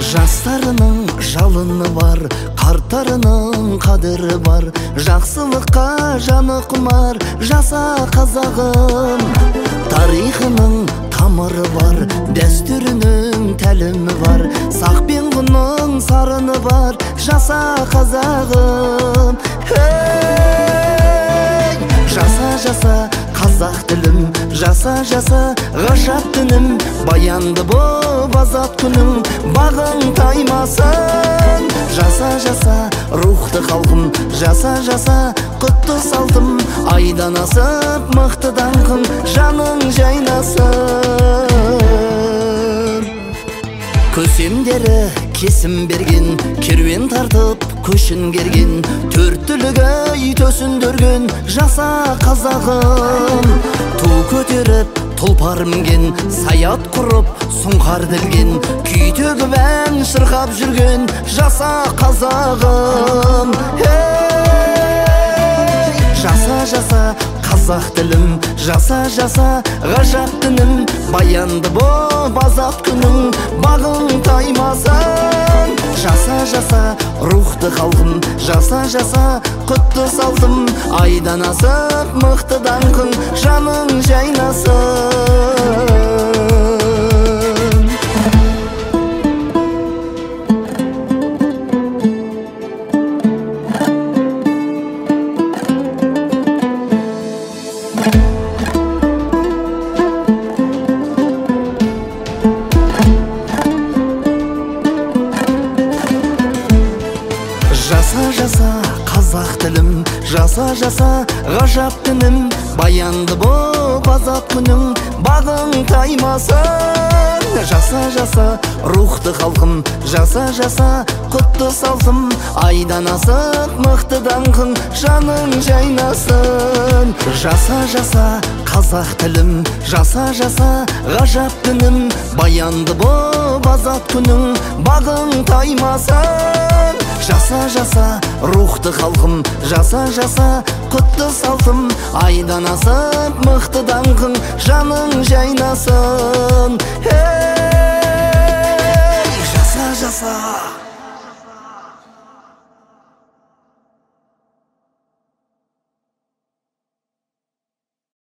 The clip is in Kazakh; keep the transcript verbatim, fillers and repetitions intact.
Жастарының жалыны бар, қарттарының қадірі бар. Жақсылыққа жаны құмар, жаса қазағым. Тарихының тамыры бар, дәстүрінің тәлімі бар. Сақ пен құның сарыны бар, жаса қазағым. Эй, жаса жаса қазақ тілім, жаса жаса ғажап түнім. Баянды боп азат күнің, бағың таймасын. Жаса жаса рухты халқым, жаса жаса құтты салтым. Айдан асып мықты даңқым, жаның жайнасын. Көсемдері кесім берген, керуен тартып көшін керген. Төрт түлігі төсіндірген, жаса қазағым. Ту көтеріп тұлпар мінген, саят құрып сұңқар ділген. Күй төгіп ән шырқап жүрген, жаса қазағым. Жаса жаса қазақ тілім, жаса жаса ғажап түнім. Баянды боп азат күнің, бағың таймасын. Жаса жаса рухты халқым, жаса жаса құтты салтым. Айдан асып мықты даңқың, жаның жайнасын. Жаса жаса қазақ тілім, жаса жаса ғажап түнім. Баянды боп азат күнің, бағың таймасын. Жаса жаса рухты халқым, жаса жаса құтты салтым. Айдан асып мықты даңқың, жаның жайнасын. Жаса жаса қазақ тілім, жаса жаса ғажап түнім. Баянды боп азат күнің, бағың таймасын. Жаса жаса рухты халқым, жаса жаса құтты салтым. Айдан асып мықты даңқың, жаның жайнасын.